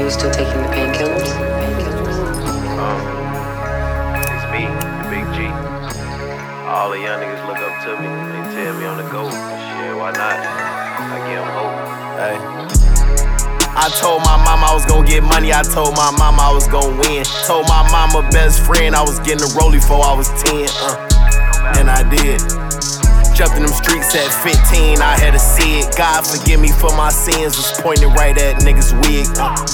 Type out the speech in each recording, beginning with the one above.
you still taking the painkillers? It's me, the Big G. All the young niggas look up to me. They tell me on the go. Shit, why not? I give them hope. Hey. I told my mama I was gon' get money. I told my mama I was gon' win. Told my mama best friend I was getting a rollie before I was 10. And I did. Jumped in them streets at 15, I had to see it. God forgive me for my sins, was pointing right at niggas' wig.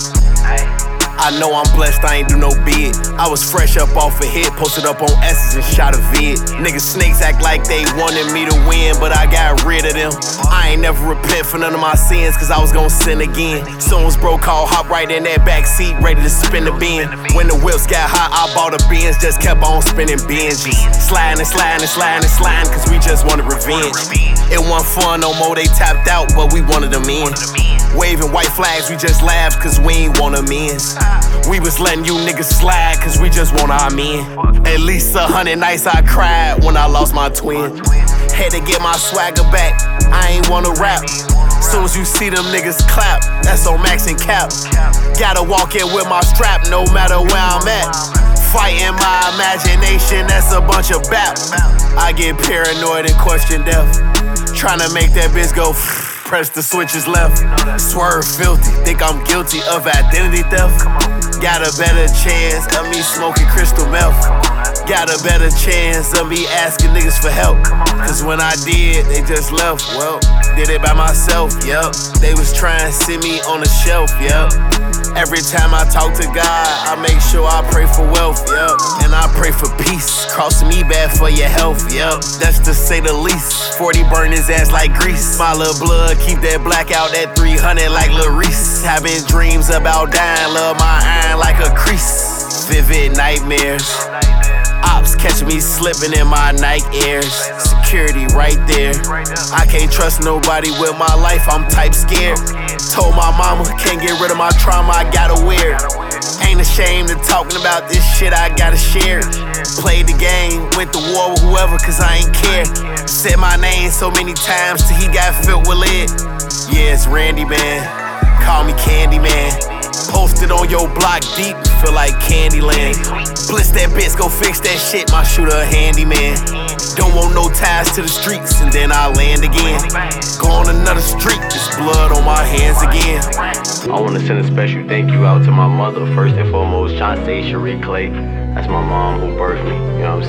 I know I'm blessed, I ain't do no bid. I was fresh up off a hit, posted up on S's and shot a vid. Niggas snakes act like they wanted me to win, but I got rid of them. I ain't never repent for none of my sins, cause I was gon' sin again. Soon as bro called, hop right in that back seat, ready to spin the bin. When the whips got hot, I bought a Benz, just kept on spinning binges. Sliding and sliding and sliding and sliding, cause we just wanted revenge. It wasn't fun no more, they tapped out, but we wanted them in. Waving white flags, we just laughed, cause we ain't want them in. We was letting you niggas slide, cause we just want our men. At least 100 nights I cried when I lost my twin. Had to get my swagger back, I ain't wanna rap. Soon as you see them niggas clap, that's on Max and Cap. Gotta walk in with my strap, no matter where I'm at. Fighting my imagination, that's a bunch of bap. I get paranoid and question death. Tryna make that bitch go press the switches left. Swerve filthy, think I'm guilty of identity theft. Got a better chance of me smoking crystal meth. Got a better chance of me asking niggas for help. Cause when I did, they just left. Well, did it by myself, yup. They was trying to see me on the shelf, yup. Every time I talk to God, I make sure I pray for wealth, yup. And I pray for peace, crossing me bad for your health, yup. That's to say the least. 40 burn his ass like grease. My little blood, keep that blackout at 300 like Lil Reese. Having dreams about dying, love my iron like a crease. Vivid nightmares. Ops catch me slipping in my Nike Airs. Security right there. I can't trust nobody with my life, I'm type scared. Told my mama, can't get rid of my trauma, I gotta wear it. Ain't ashamed of talking about this shit, I gotta share it. Played the game, went to war with whoever, cause I ain't care. Said my name so many times till he got filled with lead. Yeah, it's Randy, man. Call me Candy, man. Posted on your block deep, feel like Candyland. Bliss that bitch, go fix that shit, my shooter a handyman. Don't want no ties to the streets, and then I land again. Go on another street, there's blood on my hands again. I wanna send a special thank you out to my mother, first and foremost, Chauncey Cherie Clay. That's my mom who birthed me, you know what I'm saying?